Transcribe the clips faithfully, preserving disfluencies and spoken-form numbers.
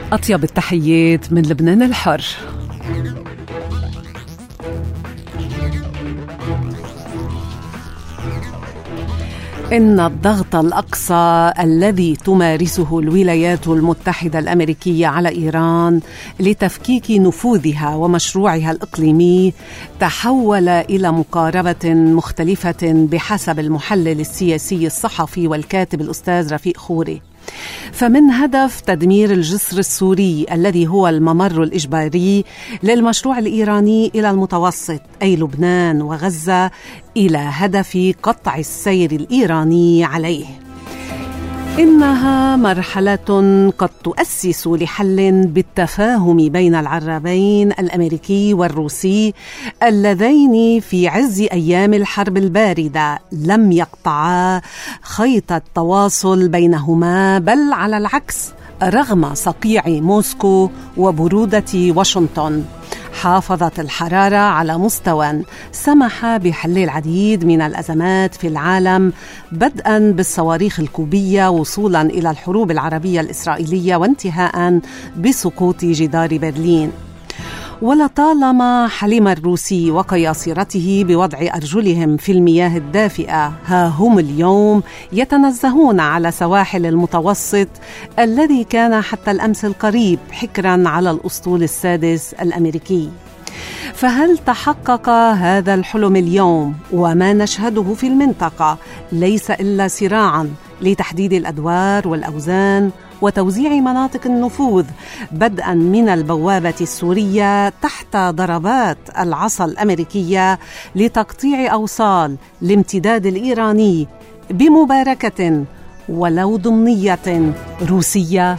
أطيب التحيات من لبنان الحر. إن الضغط الأقصى الذي تمارسه الولايات المتحدة الأمريكية على إيران لتفكيك نفوذها ومشروعها الإقليمي تحول إلى مقاربة مختلفة بحسب المحلل السياسي الصحفي والكاتب الأستاذ رفيق خوري. فمن هدف تدمير الجسر السوري الذي هو الممر الإجباري للمشروع الإيراني إلى المتوسط أي لبنان وغزة إلى هدف قطع السير الإيراني عليه. إنها مرحلة قد تؤسس لحل بالتفاهم بين العربين الأمريكي والروسي اللذين في عز أيام الحرب الباردة لم يقطعا خيط التواصل بينهما، بل على العكس رغم صقيع موسكو وبرودة واشنطن حافظت الحرارة على مستوى سمح بحل العديد من الأزمات في العالم، بدءا بالصواريخ الكوبية وصولا إلى الحروب العربية الإسرائيلية وانتهاء بسقوط جدار برلين. ولطالما حلم الروسي وقياصرته بوضع أرجلهم في المياه الدافئة، ها هم اليوم يتنزهون على سواحل المتوسط الذي كان حتى الأمس القريب حكرا على الأسطول السادس الأمريكي. فهل تحقق هذا الحلم اليوم؟ وما نشهده في المنطقة ليس إلا صراعا لتحديد الأدوار والأوزان وتوزيع مناطق النفوذ، بدءا من البوابة السورية تحت ضربات العصا الأمريكية لتقطيع أوصال الامتداد الإيراني بمباركة ولو ضمنية روسية.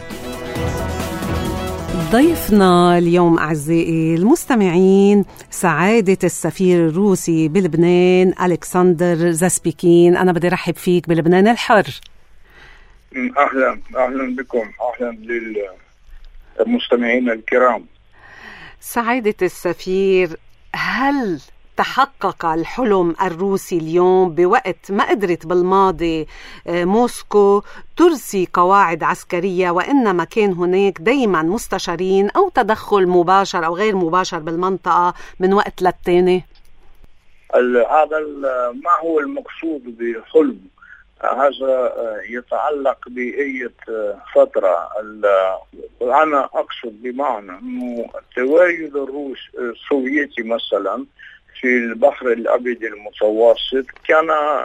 ضيفنا اليوم أعزائي المستمعين سعادة السفير الروسي بلبنان ألكسندر زاسبيكين. أنا بدي رحب فيك بلبنان الحر. أهلا أهلا بكم، أهلا للمستمعين الكرام. سعادة السفير، هل تحقق الحلم الروسي اليوم بوقت ما قدرت بالماضي موسكو ترسي قواعد عسكرية، وإنما كان هناك دايما مستشارين أو تدخل مباشر أو غير مباشر بالمنطقة من وقت للتاني؟ هذا ما هو المقصود بحلم، هذا يتعلق بأية فترة. أنا أقصد بمعنى أنه التواجد الروس السوفيتي مثلا في البحر الأبيض المتوسط كان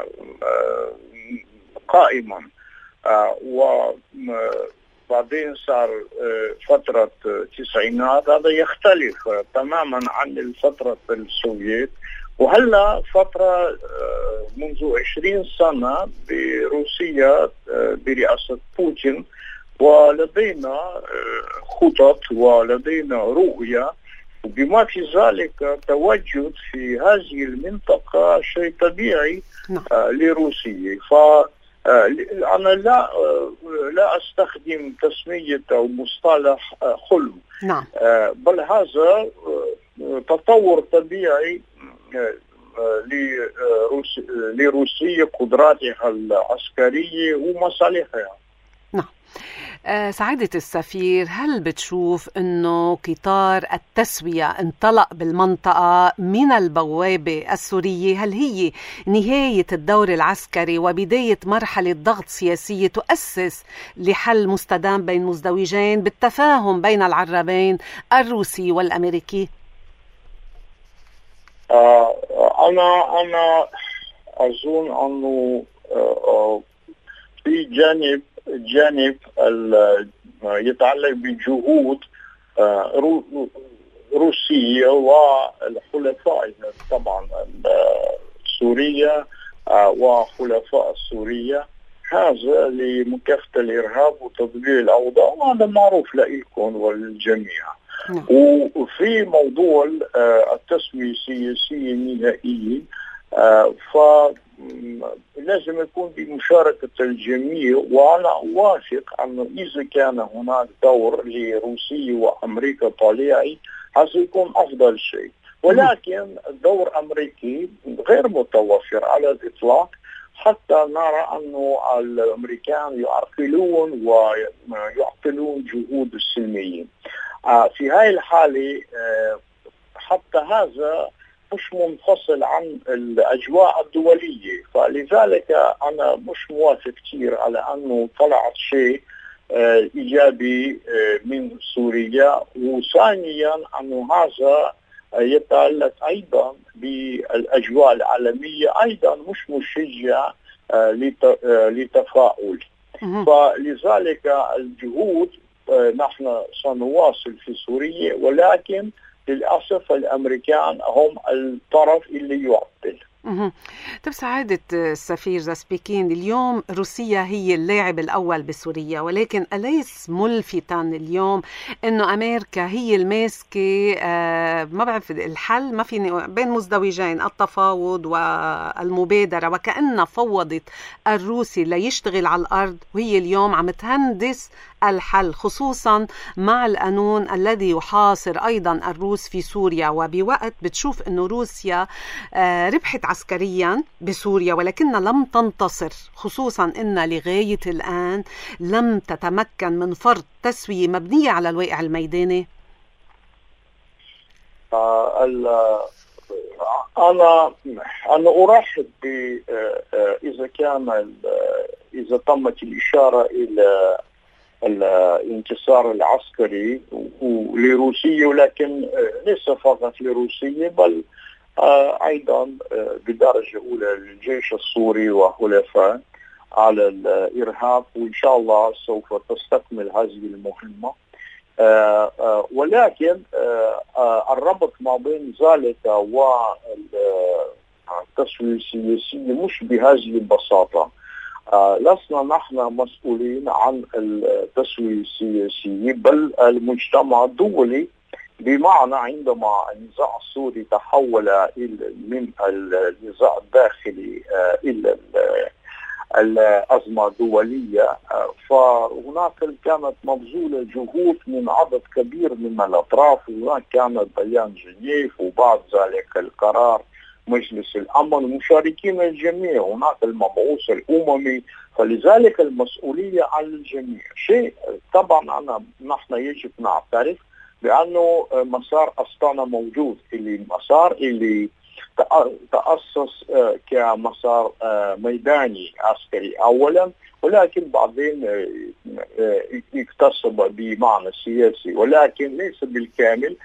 قائما، وبعدين صار فترة التسعينات، هذا يختلف تماما عن الفترة السوفيت. وهلا فترة منذ عشرين سنة بروسيا برئاسة بوتين، ولدينا خطط ولدينا رؤية، وبما في ذلك تواجد في هذه المنطقة شيء طبيعي لروسيا. فأنا لا لا أستخدم تسمية أو مصطلح حلم، نعم، بل هذا تطور طبيعي لروسيا، قدراتها العسكرية ومصالحها. نعم. أه سعادة السفير، هل بتشوف أنه قطار التسوية انطلق بالمنطقة من البوابة السورية؟ هل هي نهاية الدور العسكري وبداية مرحلة ضغط سياسية تؤسس لحل مستدام بين مزدوجين بالتفاهم بين العربين الروسي والأمريكي؟ آه أنا أنا أظن أنه آه في جانب جانب يتعلق بجهود آه روسية والحلفاء طبعا سوريا آه وحلفاء سوريا، هذا لمكافحة الإرهاب وتطبيق الأوضاع، وهذا معروف لكم والجميع. وفي موضوع التسوية السياسية النهائية، فلازم يكون بمشاركة الجميع، وأنا أوافق أنه إذا كان هناك دور لروسيا وأمريكا طالعي هذا يكون أفضل شيء، ولكن دور أمريكي غير متوفر على الإطلاق، حتى نرى أنه الأمريكان يعقلون ويعطون يعطلون جهود السلميين. في هاي الحالة حتى هذا مش منفصل عن الأجواء الدولية، فلذلك أنا مش موافق كثير على أنه طلعت شيء إيجابي من سوريا. وثانيا أنه هذا يتعلق أيضا بالأجواء العالمية، أيضا مش مشجع لتفاؤل. فلذلك الجهود نحن سنواصل في سوريا، ولكن للأسف الأمريكان هم الطرف اللي يعطل. طيب سعادة السفير زاسبيكين، اليوم روسيا هي اللاعب الأول بسوريا، ولكن أليس ملفتا اليوم أنه أمريكا هي الماسكة آه ما بعرف الحل، ما في بين مزدوجين التفاوض والمبادرة، وكأنها فوضت الروسي ليشتغل على الأرض، وهي اليوم عم تهندس الحل، خصوصا مع القانون الذي يحاصر أيضا الروس في سوريا، وبوقت بتشوف أنه روسيا آه ربحت عسكريا بسوريا ولكنها لم تنتصر، خصوصا أنها لغاية الآن لم تتمكن من فرض تسوية مبنية على الواقع الميداني. آه أنا أنا أرحب ب إذا كان إذا تمت الإشارة إلى الانتصار العسكري لروسيا، ولكن ليس فقط لروسيا بل أيضا بدرجة أولى للجيش السوري وحلفائه على الإرهاب، وإن شاء الله سوف تستكمل هذه المهمة. ولكن الربط ما بين ذلك والتسوية السياسية مش بهذه البساطة. لسنا نحن مسؤولين عن التسوية السياسية بل المجتمع الدولي، بمعنى عندما النزاع السوري تحول من النزاع الداخلي إلى الأزمة الدولية، فهناك كانت مبذولة جهود من عدد كبير من الأطراف، وهناك كانت بيان جنيف وبعد ذلك القرار مجلس الأمن، مشاركين الجميع، هناك المبعوث الأممي، فلذلك المسؤولية على الجميع. شيء طبعا أنا نحن يجب نعترف بأنه مسار أسطنة موجود، اللي مسار اللي تأسس كمسار ميداني عسكري أولا، ولكن بعدين اكتسب بمعنى سياسي، ولكن ليس بالكامل.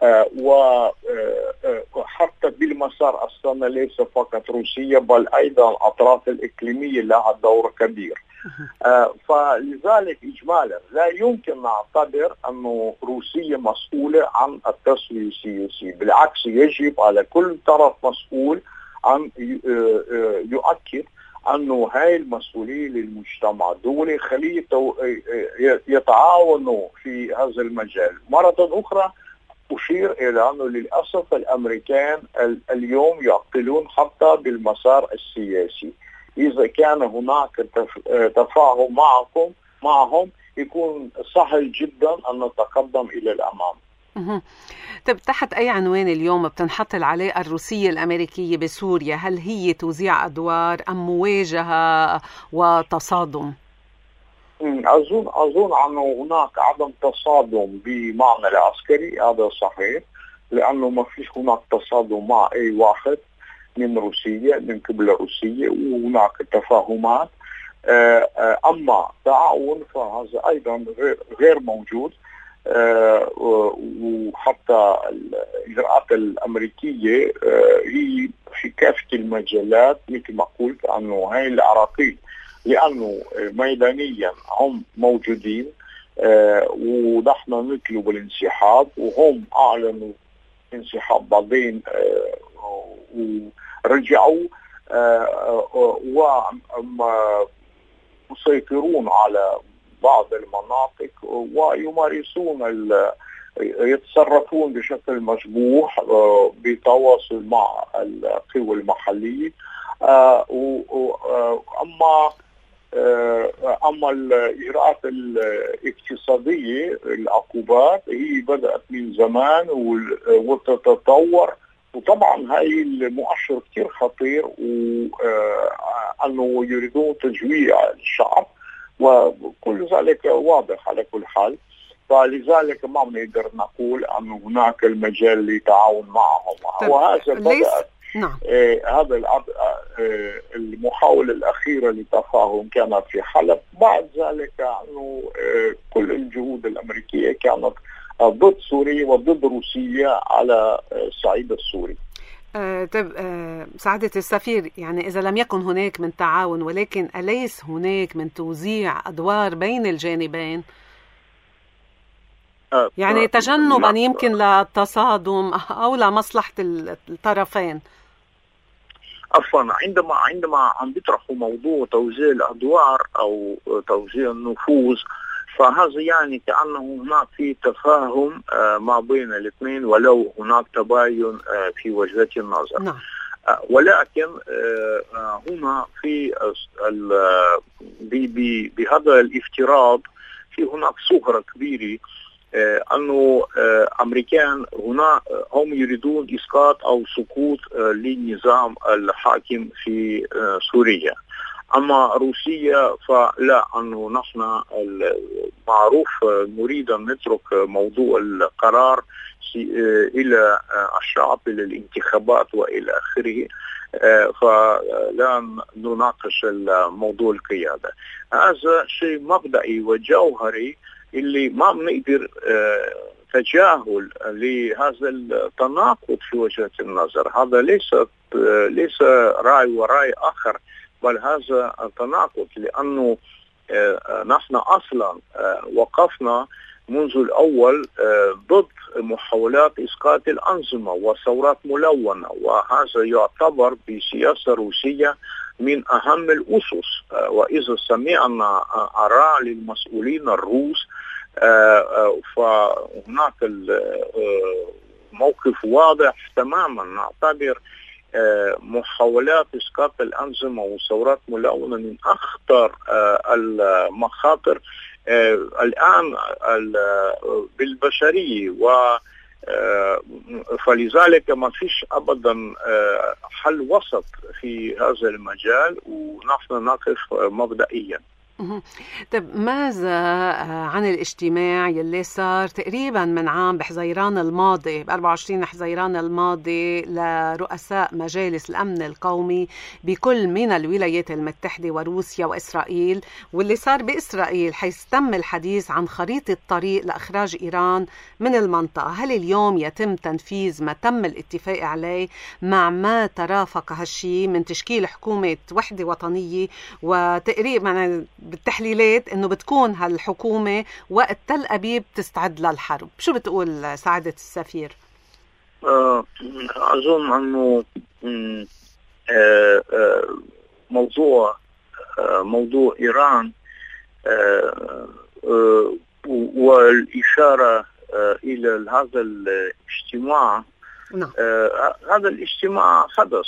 وحتى بالمسار أسطنة ليس فقط روسيا بل أيضا الأطراف الإقليمية لها دور كبير. فلذلك إجمالا لا يمكن نعتبر أن روسيا مسؤولة عن التسوية السياسية، بالعكس يجب على كل طرف مسؤول أن يؤكد أنه هاي المسؤولية للمجتمع الدولي، خليه يتعاونوا في هذا المجال. مرة أخرى أشير إلى أنه للأسف الأمريكان اليوم يعطلون حتى بالمسار السياسي. إذا كان هناك تفاهم معكم معهم يكون سهل جدا أن نتقدم إلى الأمام. طيب تحت أي عنوان اليوم بتنحط العلاقة الروسية الأمريكية بسوريا؟ هل هي توزيع أدوار أم مواجهة وتصادم؟ أظن أظن أنه هناك عدم تصادم بمعنى العسكري، هذا صحيح، لأنه ما فيش هناك تصادم مع أي واحد من روسيا من قبل روسيا، وهناك تفاهمات. أما تعاون فهذا أيضا غير موجود، وحتى الإجراءات الأمريكية هي في كافة المجالات مثل ما قلت أنه هاي العراقيل، لأنه ميدانيا هم موجودين ونحن نطلب الانسحاب، وهم أعلنوا انسحاب بعدين ورجعوا ومسيطرون على بعض المناطق ويمارسون يتصرفون بشكل مشبوح بتواصل مع القوى المحلية. أما أما الإجراءات الاقتصادية العقوبات هي بدأت من زمان وتتطور، وطبعا هاي المؤشر كثير خطير، وأنه يريدون تجويع الشعب وكل ذلك واضح على كل حال. فلذلك ما بنقدر نقول أن هناك المجال للتعاون معهم. وهذا بدأ نعم. آه هذا آه المحاولة الأخيرة للتفاهم كانت في حلب. بعد ذلك أنه آه كل الجهود الأمريكية كانت آه ضد سوريا وضد روسيا على الصعيد آه السوري. آه طيب آه سعادة السفير، يعني إذا لم يكن هناك من تعاون، ولكن أليس هناك من توزيع أدوار بين الجانبين؟ آه يعني تجنبا آه يمكن للتصادم أو لمصلحة الطرفين. عفوا، عندما عندما عم بيطرحوا موضوع توزيع الأدوار أو توزيع النفوذ، فهذا يعني كأنه هناك في تفاهم ما بين الاثنين ولو هناك تباين في وجهات النظر. نعم. ولكن هنا في بهذا الافتراض في هناك صغرى كبيرة أنه أمريكان هنا هم يريدون إسقاط أو سقوط للنظام الحاكم في سوريا. أما روسيا فلا، أنه نحن المعروف نريد أن نترك موضوع القرار إلى الشعب، إلى الانتخابات وإلى آخره، فلا نناقش موضوع القيادة. هذا شيء مبدئي وجوهري اللي ما بنقدر تجاهل لهذا التناقض في وجهة النظر. هذا ليس ليس رأي ورأي آخر، بل هذا التناقض، لأنه نحن أصلا وقفنا منذ الأول ضد محاولات إسقاط الأنظمة وثورات ملونة، وهذا يعتبر بسياسة روسية من أهم الأسس. وإذا سمعنا آراء للمسؤولين الروس فهناك موقف واضح تماما. نعتبر محاولات إسقاط الأنظمة وثورات ملونة من أخطر المخاطر الآن بالبشرية، و فلذلك ما فيش أبدا حل وسط في هذا المجال، ونحن نقف مبدئيا. طيب ماذا عن الاجتماع يلي صار تقريبا من عام بحزيران الماضي، ب أربعة وعشرين حزيران الماضي، لرؤساء مجالس الأمن القومي بكل من الولايات المتحدة وروسيا وإسرائيل، واللي صار بإسرائيل، حيث تم الحديث عن خريطة طريق لإخراج إيران من المنطقة؟ هل اليوم يتم تنفيذ ما تم الاتفاق عليه مع ما ترافق هالشي من تشكيل حكومة وحدة وطنية، وتقريبا بالتحليلات انه بتكون هالحكومة وقت تل أبيب تستعد للحرب؟ شو بتقول سعادة السفير؟ اظن انه موضوع موضوع ايران والاشارة الى هذا الاجتماع، نعم. هذا الاجتماع حدث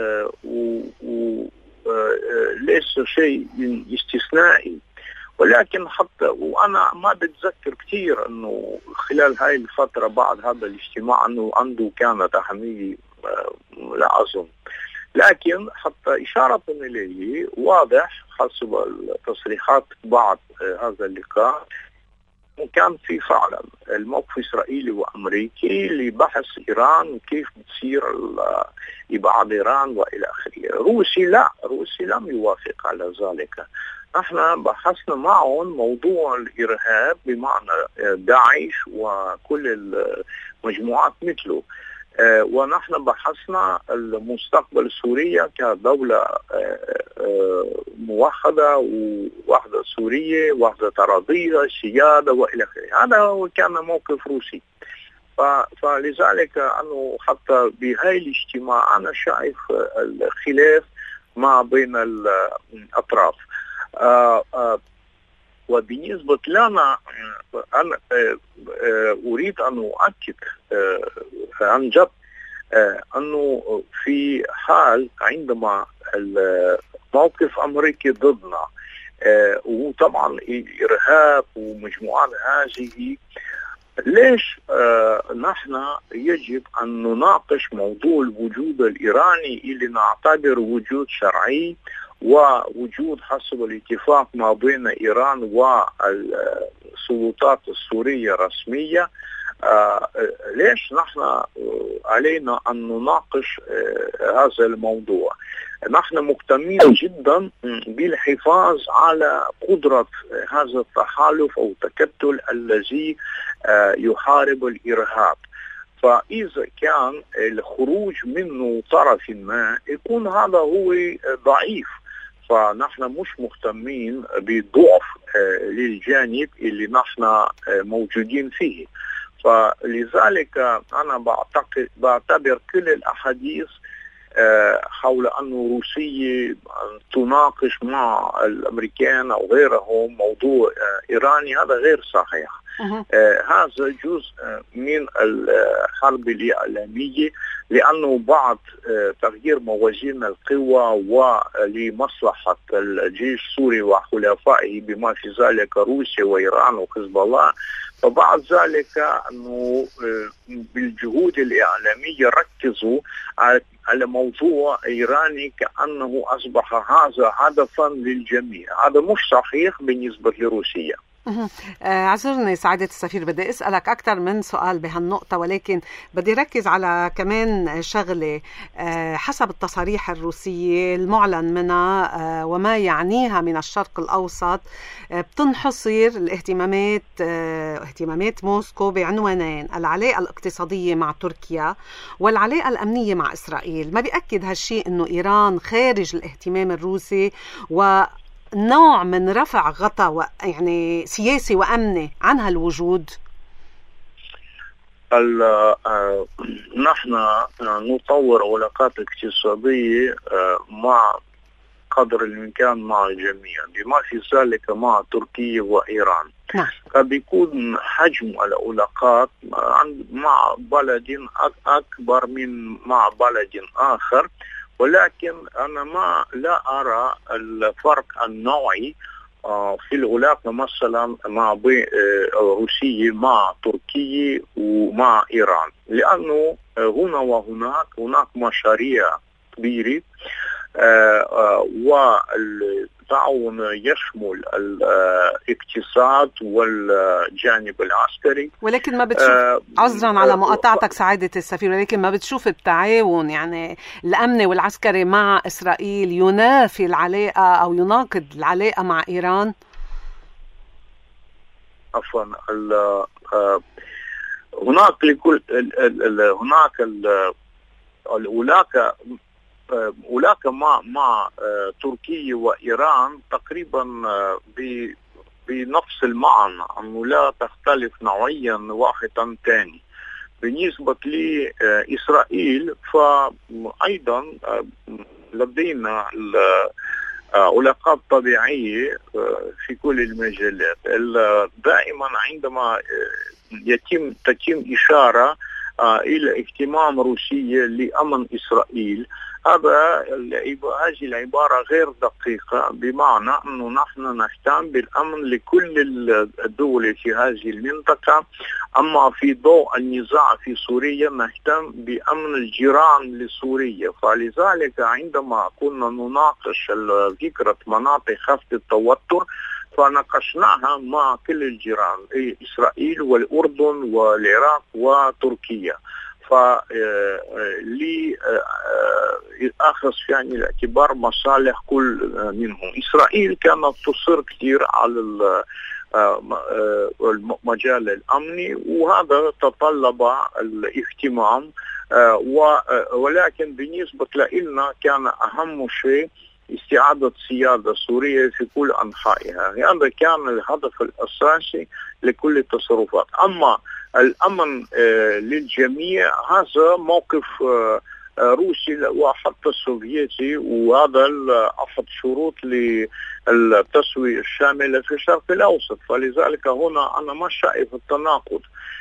وليس شيء استثنائي، ولكن حتى وأنا ما بتذكر كثير أنه خلال هاي الفترة بعد هذا الاجتماع أنه عنده كانت أهمية، لا أظن. لكن حتى إشارة إليه واضح حسب التصريحات بعد هذا اللقاء، وكان في فعلا الموقف إسرائيلي وأمريكي لبحث إيران وكيف بتصير إبعاد إيران وإلى آخره. روسي لا، روسي لم يوافق على ذلك. نحن بحثنا معهم موضوع الإرهاب بمعنى داعش وكل المجموعات مثله، ونحن بحثنا المستقبل سوريا كدولة موحدة ووحدة سورية، وحدة أراضية، سيادة وإلى آخره. هذا هو كان موقف روسي. فلذلك أنه حتى بهاي الاجتماع أنا شايف الخلاف ما بين الأطراف. وبالنسبة لنا أنا أريد أن أؤكد عن جد أنه في حال عندما الموقف الأمريكي ضدنا وطبعا الإرهاب ومجموعات هذه، ليش نحن يجب أن نناقش موضوع الوجود الإيراني اللي نعتبر وجود شرعي ووجود حسب الاتفاق ما بين إيران والسلطات السورية الرسمية، آه ليش نحن علينا أن نناقش آه هذا الموضوع؟ نحن مهتمين جدا بالحفاظ على قدرة هذا التحالف أو التكتل الذي آه يحارب الإرهاب. فإذا كان الخروج منه طرف ما يكون هذا هو ضعيف، فنحن مش مهتمين بضعف للجانب اللي نحن موجودين فيه. فلذلك أنا بعتقد بعتبر كل الأحاديث حول أن روسيا تناقش مع الأمريكان أو غيرهم موضوع إيراني هذا غير صحيح. آه هذا جزء من الحرب الإعلامية، لأنه بعد آه تغيير موازين القوى ولمصلحة الجيش السوري وحلفائه بما في ذلك روسيا وإيران وحزب الله، فبعد ذلك أنه آه بالجهود الإعلامية ركزوا على موضوع إيراني كأنه أصبح هذا هدفا للجميع. هذا مش صحيح بالنسبة لروسيا. اعذرني سعادة السفير، بدي أسألك أكثر من سؤال بهالنقطة، ولكن بدي ركز على كمان شغلة. حسب التصاريح الروسية المعلن منها وما يعنيها من الشرق الأوسط، بتنحصر الاهتمامات اهتمامات موسكو بعنوانين: العلاقة الاقتصادية مع تركيا والعلاقة الأمنية مع إسرائيل. ما بيأكد هالشيء أنه إيران خارج الاهتمام الروسي و نوع من رفع غطاء يعني سياسي وأمني عن هالوجود؟ نحن نطور علاقات اقتصادية مع قدر الإمكان مع الجميع، بما في ذلك مع تركيا وإيران. نعم. قد يكون حجم العلاقات مع بلد أكبر من مع بلد آخر، ولكن أنا ما لا أرى الفرق النوعي في العلاقة مثلا مع روسيا مع تركيا ومع إيران، لأنه هنا وهناك هناك مشاريع كبيرة والتعاون يشمل الاقتصاد والجانب العسكري. ولكن ما بتشوف آه عذرا على مقاطعتك سعادة السفير، ولكن ما بتشوف التعاون يعني الأمني والعسكري مع إسرائيل ينافي العلاقة أو يناقض العلاقة مع إيران؟ عفوا، هناك لكل هناك العلاقة علاقة مع مع تركيا وإيران تقريبا بنفس المعنى، أنه لا تختلف نوعيا واحد عن ثاني. بالنسبة لإسرائيل فأيضا لدينا علاقات طبيعية في كل المجالات. دائما عندما يتم تتم إشارة إلى اهتمام روسيا لأمن إسرائيل، هذا هذه العبارة غير دقيقة، بمعنى أنه نحن نهتم بالأمن لكل الدول في هذه المنطقة، أما في ضوء النزاع في سوريا نهتم بأمن الجيران لسوريا. فلذلك عندما كنا نناقش فكرة مناطق خفض التوتر فناقشناها مع كل الجيران، إسرائيل والأردن والعراق وتركيا، فلي أخذ في عين الاعتبار مصالح كل منهم. إسرائيل كانت تصر كثير على المجال الأمني، وهذا تطلب الاهتمام، ولكن بالنسبة لنا كان أهم شيء استعادة سيادة سوريا في كل أنحائها. هذا كان الهدف الأساسي لكل التصرفات. أما الأمن للجميع هذا موقف روسي وحتى السوفيتي، وهذا أحد شروط للتسوية الشاملة في الشرق الأوسط. فلذلك هنا أنا ما شايف التناقض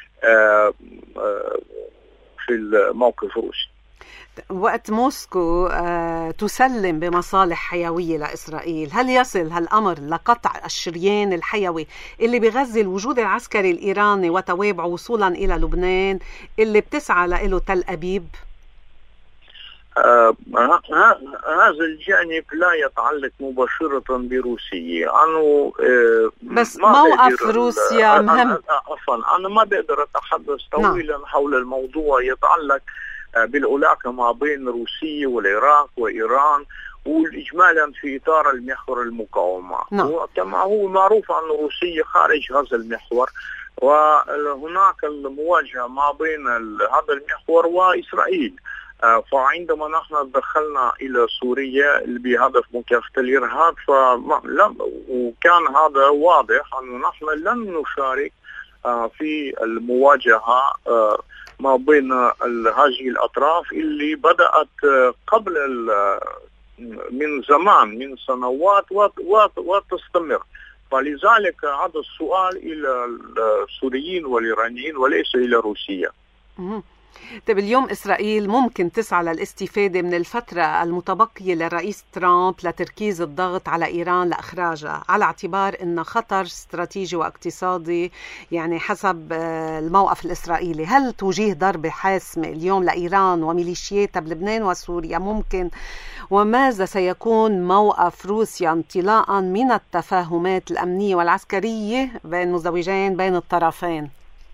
في الموقف الروسي. وقت موسكو تسلم بمصالح حيوية لإسرائيل، هل يصل هالأمر لقطع الشريان الحيوي اللي بيغذي الوجود العسكري الإيراني وتوابعه وصولا إلى لبنان اللي بتسعى له تل أبيب؟ آه هذا الجانب لا يتعلق مباشرة بروسيا. أنا آه بس موقف بقدر روسيا مهم. عفوا أنا ما بقدر أتحدث طويلا نعم. حول الموضوع يتعلق آه بالعلاقة ما بين روسيا والعراق وإيران، والإجمالا في إطار المحور المقاومة. نعم. وكما هو معروف أن روسيا خارج هذا المحور، وهناك المواجهة ما بين هذا المحور وإسرائيل. فعندما نحن دخلنا إلى سوريا بهدف مكافحة الإرهاب فلم وكان هذا واضح أن نحن لن نشارك في المواجهة ما بين هذه الأطراف اللي بدأت قبل من زمان من سنوات وتستمر. فلذلك هذا السؤال إلى السوريين والإيرانيين وليس إلى روسيا. طيب اليوم إسرائيل ممكن تسعى للاستفادة من الفترة المتبقية للرئيس ترامب لتركيز الضغط على إيران لإخراجها، على اعتبار أنه خطر استراتيجي واقتصادي يعني حسب الموقف الإسرائيلي. هل توجيه ضربة حاسمة اليوم لإيران وميليشياتها بلبنان وسوريا ممكن؟ وماذا سيكون موقف روسيا انطلاقا من التفاهمات الأمنية والعسكرية بين مزدوجين بين الطرفين؟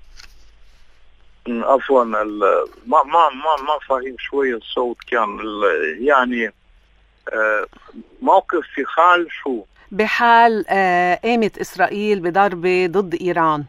عفوا ما ما ما ما فاهم شويه الصوت كان يعني موقف في حال شو؟ بحال قامت اسرائيل بضربه ضد ايران.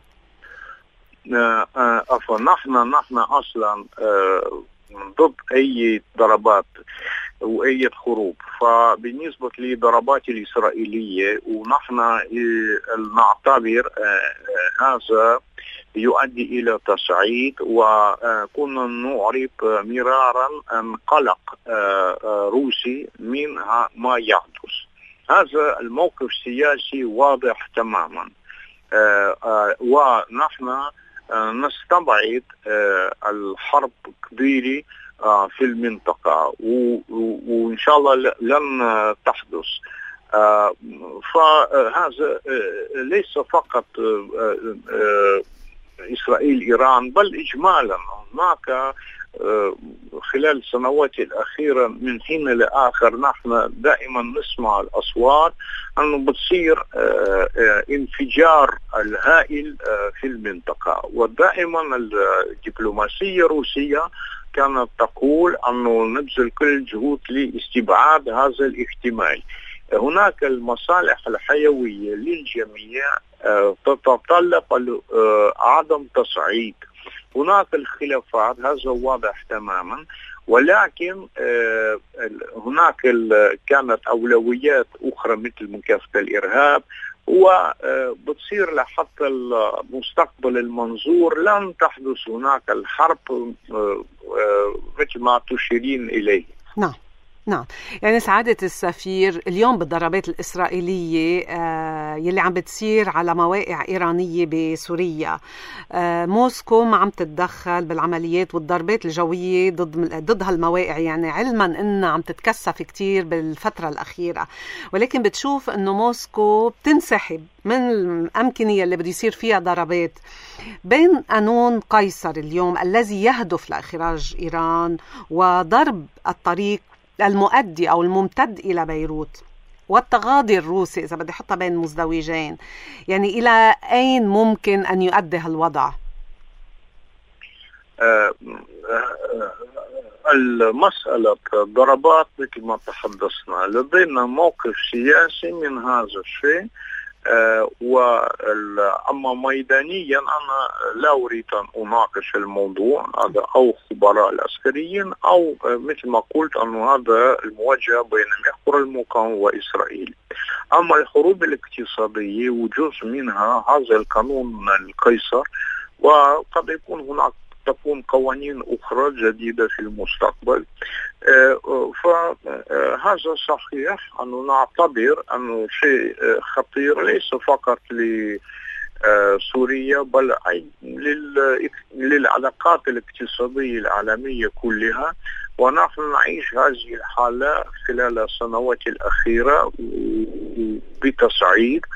عفوا نحن نحن اصلا ضد اي ضربات واي حروب. فبالنسبه للضربات الاسرائيليه ونحن نعتبر هذا يؤدي إلى تصعيد، وكنا نعرف مرارا أن قلق روسي من ما يحدث. هذا الموقف السياسي واضح تماما، ونحن نستبعد الحرب كبيرة في المنطقة وإن شاء الله لن تحدث. فهذا ليس فقط إسرائيل إيران بل إجمالا. هناك خلال السنوات الأخيرة من حين لآخر نحن دائما نسمع الأصوات أنه بتصير انفجار الهائل في المنطقة، ودائما الدبلوماسية الروسية كانت تقول أنه نبذل كل الجهود لاستبعاد هذا الاحتمال. هناك المصالح الحيوية للجميع تتطلب عدم تصعيد. هناك الخلافات هذا واضح تماما، ولكن هناك كانت أولويات أخرى مثل مكافحة الإرهاب، وبتصير لحتى المستقبل المنظور لن تحدث هناك الحرب مثل ما تشيرين إليه. نعم نعم. يعني سعادة السفير اليوم بالضربات الإسرائيلية آه يلي عم بتصير على مواقع إيرانية بسوريا، آه موسكو ما عم تتدخل بالعمليات والضربات الجوية ضد ضد هالمواقع، يعني علما إنها عم تتكثف كتير بالفترة الأخيرة، ولكن بتشوف إنه موسكو بتنسحب من الأمكنة اللي بده يصير فيها ضربات. بين قانون قيصر اليوم الذي يهدف لإخراج إيران وضرب الطريق المؤدي أو الممتد إلى بيروت والتغاضي الروسي إذا بدي حطها بين مزدوجين، يعني إلى أين ممكن أن يؤدي هالوضع؟ المسألة ضربات مثل ما تحدثنا، لدينا موقف سياسي من هذا الشيء. أه وأما ميدانيا أنا لا أريد أن أناقش الموضوع هذا، أو خبراء العسكريين أو مثل ما قلت أنه هذا المواجهة بين محور المقاومة وإسرائيل. أما الحروب الاقتصادية وجزء منها هذا القانون القيصر، وقد يكون هناك تكون قوانين أخرى جديدة في المستقبل. فهذا صحيح أنه نعتبر أنه شيء خطير ليس فقط لسوريا بل للعلاقات الاقتصادية العالمية كلها. ونحن نعيش هذه الحالة خلال السنوات الأخيرة بتصعيد،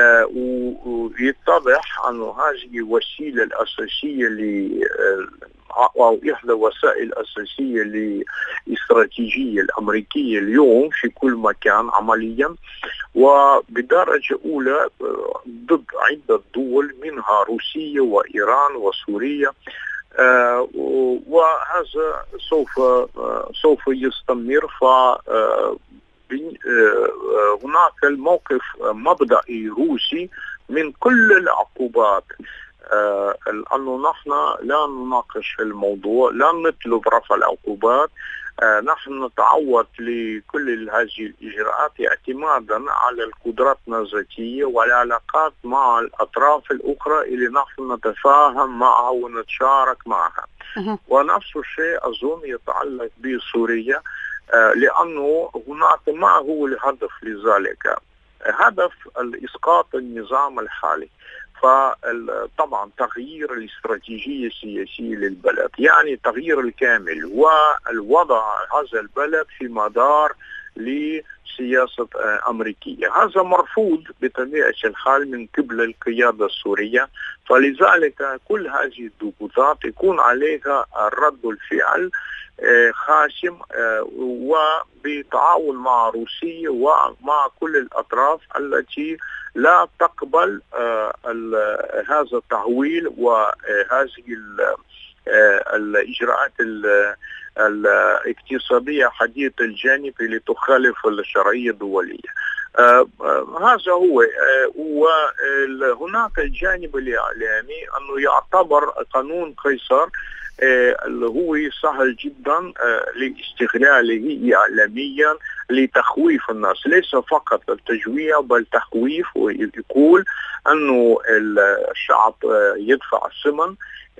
ويتضح أن هذه الوسيلة الأساسية أو إحدى وسائل الأساسية للاستراتيجية الأمريكية اليوم في كل مكان عمليا، وبدرجة أولى ضد عدة دول منها روسيا وإيران وسوريا. آه وهذا سوف آه سوف يستمر. ف آه هناك الموقف مبدئي روسي من كل العقوبات، آه لأنه نحن لا نناقش الموضوع، لا نطلب رفع العقوبات. آه نحن نتعود لكل هذه الإجراءات اعتمادا على قدراتنا الذاتية والعلاقات مع الأطراف الأخرى اللي نحن نتفاهم معها ونتشارك معها. ونفس الشيء أظن يتعلق بسوريا، آه لأنه هناك ما هو الهدف لذلك؟ هدف الإسقاط النظام الحالي. فطبعا تغيير الاستراتيجية السياسية للبلد، يعني تغيير الكامل والوضع هذا البلد في مدار لسياسة أمريكية. هذا مرفوض بطبيعة الحال من قبل القيادة السورية، فلذلك كل هذه الضغوطات يكون عليها رد الفعل خاشم وبتعاون مع روسيا ومع كل الأطراف التي لا تقبل هذا التهويل وهذه الإجراءات الاقتصادية حديثة الجانب اللي تخالف الشرعية الدولية. هذا هو. وهناك الجانب الإعلامي أنه يعتبر قانون قيصر اللي هو سهل جدا لاستغلاله إعلاميا لتخويف الناس، ليس فقط التجويع بل تخويف، ويقول أنه الشعب يدفع الثمن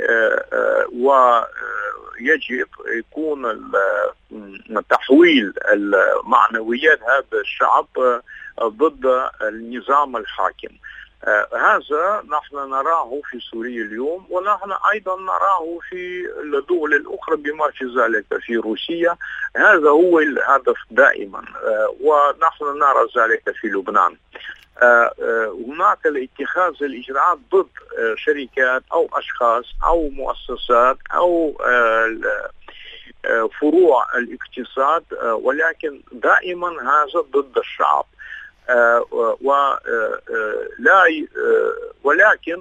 ويجب يكون تحويل المعنويات هذا الشعب ضد النظام الحاكم. آه هذا نحن نراه في سوريا اليوم، ونحن أيضا نراه في الدول الأخرى بما في ذلك في روسيا. هذا هو الهدف دائما، آه ونحن نرى ذلك في لبنان. آه آه هناك اتخاذ الإجراءات ضد آه شركات أو أشخاص أو مؤسسات أو آه آه فروع الاقتصاد، آه ولكن دائما هذا ضد الشعب. آه ولا آه ولكن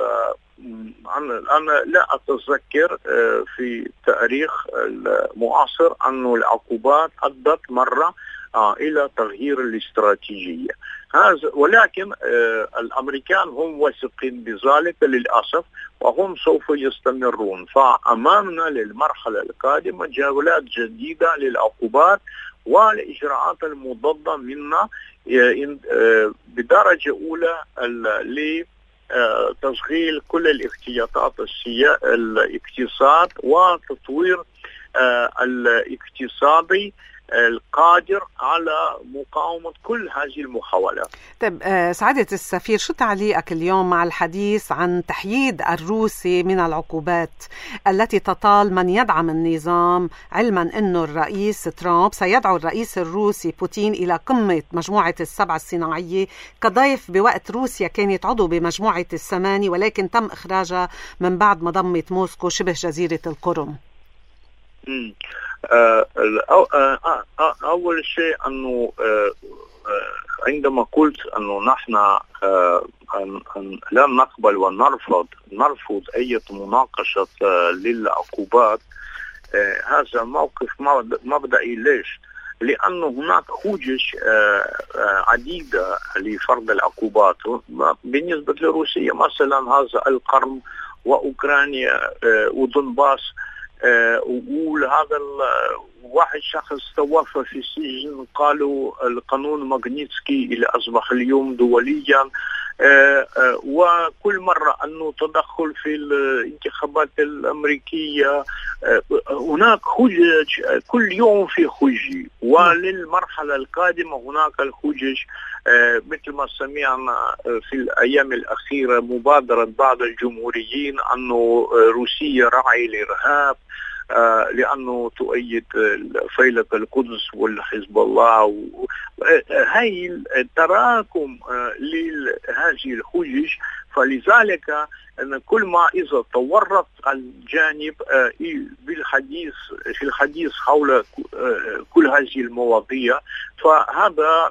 أنا لا أتذكر آه في تاريخ المعاصر أن العقوبات أدت مرة آه إلى تغيير الاستراتيجية هذا، ولكن آه الأمريكان هم واثقين بذلك للأسف، وهم سوف يستمرون. فأمامنا للمرحلة القادمة جولات جديدة للعقوبات والإجراءات المضادة منا بدرجة أولى لتشغيل كل الاحتياطات الاقتصاد وتطوير الاقتصادي القادر على مقاومة كل هذه المحاولات. طيب سعادة السفير، شو تعليقك اليوم مع الحديث عن تحييد الروسي من العقوبات التي تطال من يدعم النظام، علما أنه الرئيس ترامب سيدعو الرئيس الروسي بوتين إلى قمة مجموعة السبع الصناعية كضيف بوقت روسيا كانت عضو بمجموعة الثمانية، ولكن تم إخراجها من بعد ما ضمت موسكو شبه جزيرة القرم؟ مم. أول شيء أنه عندما قلت أنه نحن لا نقبل ونرفض نرفض أي مناقشة للعقوبات، هذا موقف مبدئي. ليش؟ لأنه هناك حجج عديدة لفرض العقوبات. بالنسبة لروسيا مثلا هذا القرم وأوكرانيا ودونباس، وهذا واحد شخص توفى في السجن، قالوا القانون ماغنيتسكي اللي أصبح اليوم دوليا. وكل مرة أنه تدخل في الانتخابات الأمريكية. هناك حجج، كل يوم في حجج، وللمرحلة القادمة هناك الحجج مثل ما سمعنا في الأيام الأخيرة مبادرة بعض الجمهوريين أنه روسيا راعي الإرهاب، لأنه تؤيد فيلق القدس والحزب الله. هاي التراكم لهذه الحجج، فلذلك أن كل ما إذا تورط الجانب بالحديث في الحديث حول كل هذه المواضيع، فهذا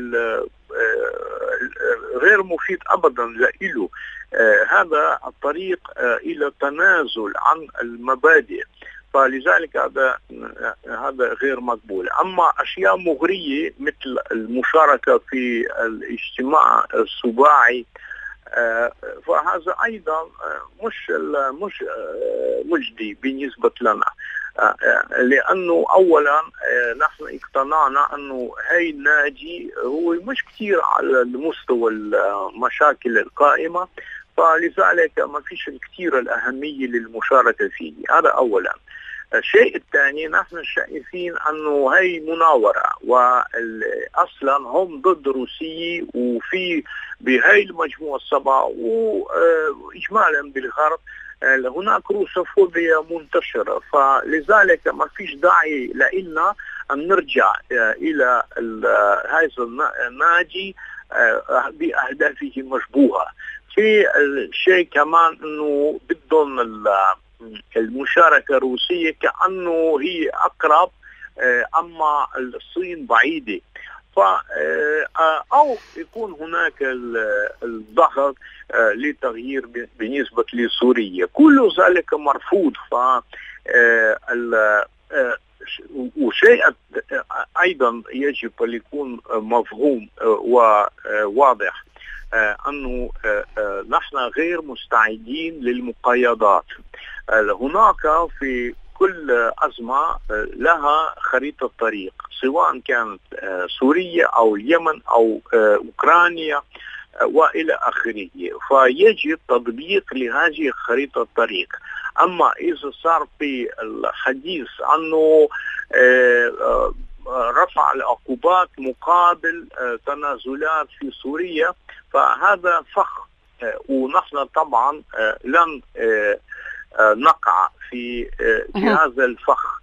غير مفيد أبدا له. هذا الطريق إلى التنازل عن المبادئ، فلذلك هذا هذا غير مقبول. أما أشياء مغرية مثل المشاركة في الاجتماع السباعي، فهذا أيضا مش مش مجدي بالنسبة لنا، لأنه أولا نحن اقتنعنا أنه هاي النادي هو مش كتير على المستوى المشاكل القائمة، فلذلك ما فيش كتير الأهمية للمشاركة فيه. هذا أولا. الشيء الثاني، نحن شايفين أنه هي مناورة، وأصلا هم ضد روسيا، وفي بهاي المجموعة السبعة وإجمالا بالغرب هناك روسوفوبيا منتشرة، فلذلك ما فيش داعي لنا أن نرجع إلى هذا النادي بأهدافه مشبوهة. في الشيء كمان أنه بدهم المشاركة الروسية كأنه هي أقرب، أما الصين بعيدة، ف أو يكون هناك الضغط لتغيير بالنسبة لسوريا. كل ذلك مرفوض. ف وشيء أيضا يجب أن يكون مفهوم وواضح، أنه نحن غير مستعدين للمقايضات. هناك في كل أزمة لها خريطة طريق، سواء كانت سوريا أو اليمن أو أوكرانيا وإلى آخره، فيجب تطبيق لهذه خريطة الطريق. أما إذا صار في الحديث عنه رفع العقوبات مقابل تنازلات في سوريا، فهذا فخ، ونحن طبعا لن نقع في في هذا الفخ.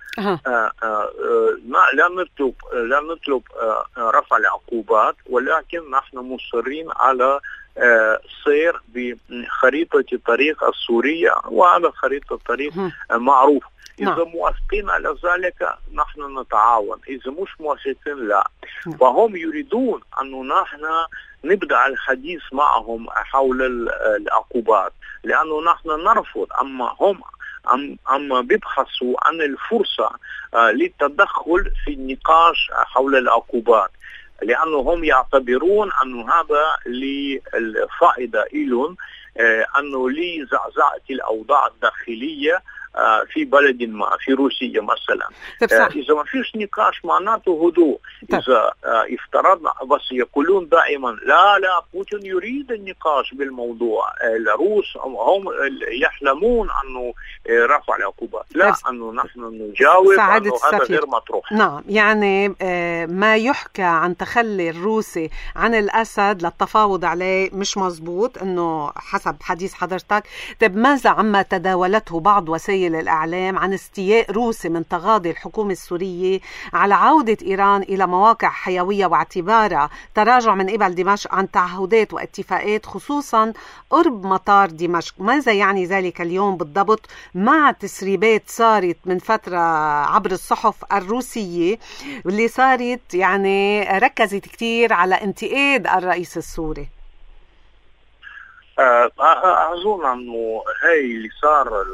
لا نطلب لا نطلب رفع العقوبات، ولكن نحن مصرين على سير بخريطة الطريق السورية، وهذا خريطة الطريق معروف. إذا موافقين على ذلك نحن نتعاون، إذا مش موافقين لا. فهم يريدون أن نحن نبدأ الحديث معهم حول العقوبات، لأنه نحن نرفض. أما هم أما بيبحثوا عن الفرصة للتدخل في النقاش حول العقوبات، لأنه هم يعتبرون أن هذا للفائدة لهم، أنه لزعزعة الأوضاع الداخلية في بلد ما، في روسيا مثلا. إذا ما فيش نقاش معناته هدوء. إذا افترضنا بس يقولون دائما لا لا بوتين يريد النقاش بالموضوع، الروس هم يحلمون أنه رفع العقوبات، لا، أنه نحن نجاوب أنه هذا غير مطروح. نعم، يعني ما يحكى عن تخلي الروسي عن الأسد للتفاوض عليه مش مزبوط، أنه حسب حديث حضرتك. طيب ماذا عما تداولته بعض وسائل الإعلام عن استياء روسي من تغاضي الحكومة السورية على عودة إيران إلى مواقع حيوية، واعتبارها تراجع من قبل دمشق عن تعهدات واتفاقات، خصوصا قرب مطار دمشق؟ ماذا يعني ذلك اليوم بالضبط مع تسريبات صارت من فترة عبر الصحف الروسية، واللي صارت يعني ركزت كتير على انتقاد الرئيس السوري؟ أظن أنه هاي اللي صار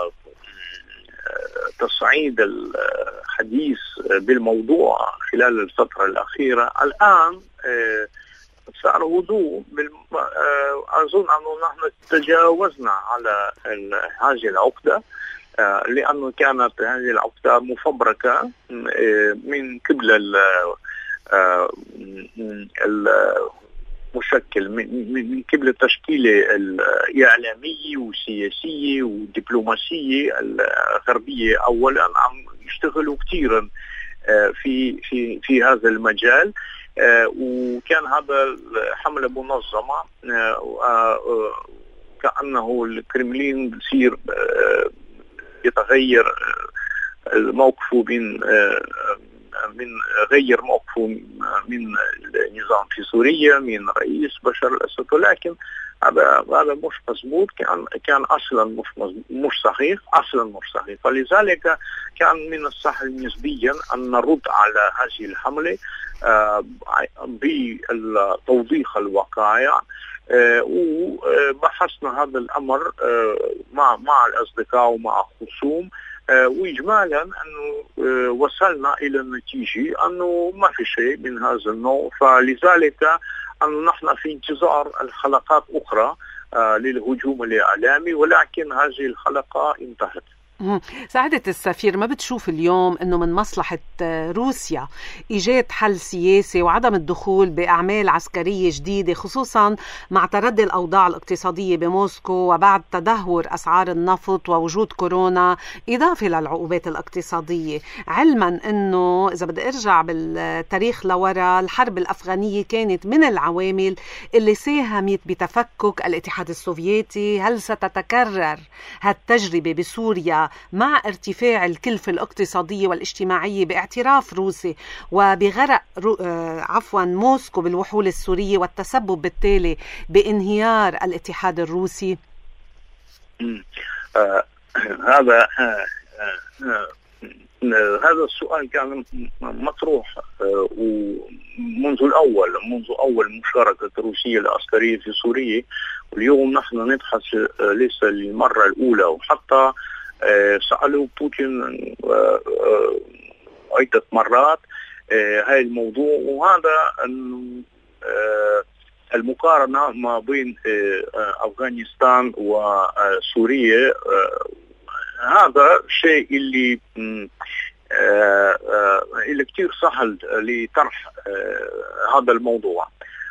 تصعيد الحديث بالموضوع خلال الفترة الأخيرة. الآن صار هدوء. أظن أنه نحن تجاوزنا على هذه العقدة، لأنه كانت هذه العقدة مفبركة من قبل مشكل من قبل التشكيلة الإعلامية والسياسية والدبلوماسية الغربية. أولا عم يشتغلوا كثيرا في في في هذا المجال، وكان هذا حملة منظمة، كأنه الكرملين بصير يتغير موقفه من من غير موقفه من النظام في سوريا من رئيس بشار الأسد، ولكن هذا هذا مش مضبوط، كان كان اصلا مش مش صحيح، اصلا مش صحيح. فلذلك كان من الصح نسبيا ان نرد على هذه الحمله بتوضيح الوقائع، وبحثنا هذا الامر مع مع الاصدقاء ومع خصوم، واجمالا انه وصلنا الى النتيجه انه ما في شيء من هذا النوع. فلذلك أن نحن في انتظار الحلقات أخرى آه للهجوم الإعلامي، ولكن هذه الحلقة انتهت. سعادة السفير، ما بتشوف اليوم أنه من مصلحة روسيا إيجاد حل سياسي وعدم الدخول بأعمال عسكرية جديدة، خصوصا مع تردي الأوضاع الاقتصادية بموسكو وبعد تدهور أسعار النفط ووجود كورونا إضافة للعقوبات الاقتصادية، علما أنه إذا بدي أرجع بالتاريخ لورا الحرب الأفغانية كانت من العوامل اللي ساهمت بتفكك الاتحاد السوفيتي؟ هل ستتكرر هالتجربة بسوريا مع ارتفاع الكلفة الاقتصادية والاجتماعية باعتراف روسي وبغرق رو... عفوا موسكو بالوحول السورية والتسبب بالتالي بانهيار الاتحاد الروسي؟ آه هذا آه آه هذا السؤال كان مطروح آه ومنذ الأول منذ أول مشاركة روسيا العسكرية في سوريا، واليوم نحن نبحث آه ليس للمرة الأولى، وحتى سألوا بوتين عدة مرات هاي الموضوع. وهذا المقارنة ما بين أفغانستان وسوريا هذا شيء اللي اللي كتير سهل لطرح هذا الموضوع،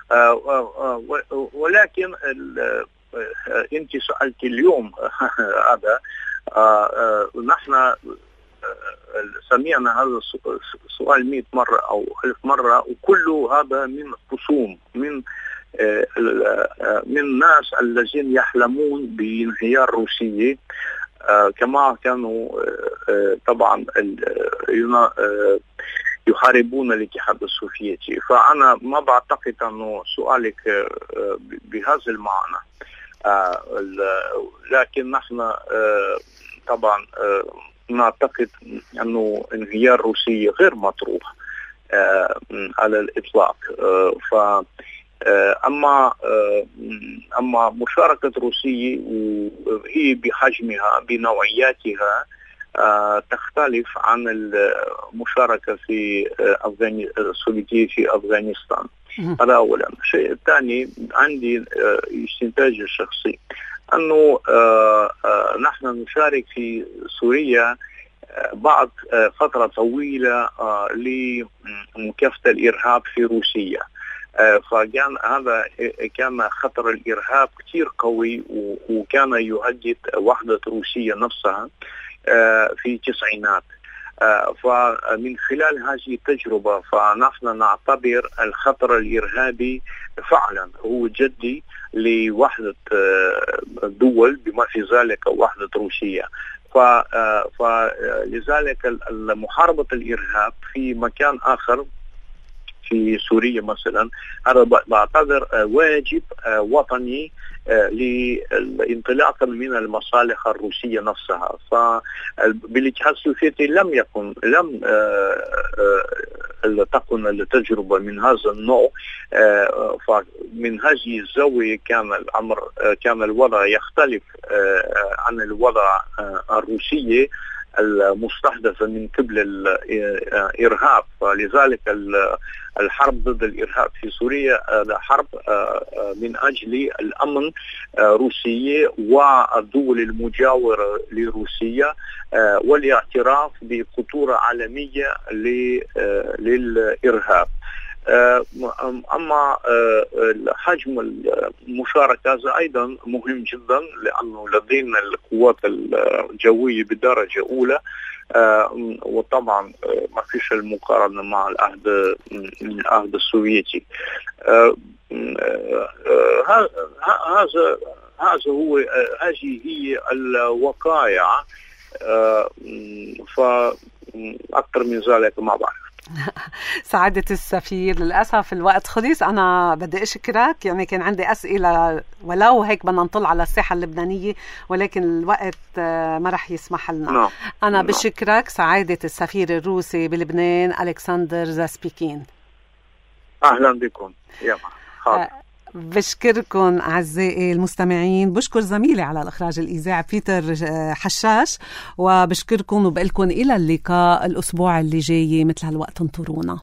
ولكن انت سألت اليوم هذا آه آه نحن آه سمعنا هذا السؤال مئة مرة أو ألف مرة، وكل هذا من خصوم من آه آه من الناس الذين يحلمون بانهيار روسيا، آه كما كانوا آه طبعا آه يحاربون الاتحاد السوفيتي. فأنا ما بعتقد أنه سؤالك آه بهذا المعنى، آه لكن نحن آه طبعا آه نعتقد أنه انهيار روسيا غير مطروح آه على الإطلاق. آه ف أما آه أما مشاركة روسيا وهي بحجمها بنوعياتها آه تختلف عن المشاركة في أفغاني السوفيتية في أفغانستان. هذا أولا. الشيء الثاني عندي استنتاج الشخصي أنه آه آه نحن نشارك في سوريا آه بعد آه فترة طويلة آه لمكافحة الإرهاب في روسيا، آه فكان هذا كان خطر الإرهاب كثير قوي، وكان يهدد وحدة روسيا نفسها آه في التسعينات. آه فمن خلال هذه التجربة فنحن نعتبر الخطر الإرهابي فعلا هو جدي لوحدة آه الدول بما في ذلك وحدة روسيا. آه فلذلك محاربة الإرهاب في مكان آخر في سوريا مثلا هذا بعتبر واجب وطني لانطلاقا من المصالح الروسية نفسها. فبالاتحاد السوفيتي لم يكن لم تكن التجربة من هذا النوع، فمن هذه الزاوية كان الأمر كان الوضع يختلف عن الوضع الروسي المستهدفة من قبل الإرهاب. فلذلك الحرب ضد الإرهاب في سوريا حرب من أجل الأمن روسيا والدول المجاورة لروسيا والاعتراف بخطورة عالمية للإرهاب. أما حجم المشاركة هذا أيضا مهم جدا، لأنه لدينا القوات الجوية بدرجة أولى، وطبعا ما فيش المقارنة مع العهد العهد السوفيتي. هذا هذا هو هذه هي الوقائع فأكثر من ذلك ما بعرف. سعادة السفير، للأسف الوقت خلص. أنا بدي أشكرك، يعني كان عندي أسئلة ولو هيك بدنا نطل على الساحة اللبنانية، ولكن الوقت ما رح يسمح لنا. نعم. أنا نعم. بشكرك سعادة السفير الروسي بلبنان ألكسندر زاسبيكين. أهلا بكم. يا أه بشكركم أعزائي المستمعين، بشكر زميلي على الإخراج الإذاعي بيتر حشاش، وبشكركم وبقلكم إلى اللقاء الأسبوع اللي جاي مثل هالوقت. انطرونا.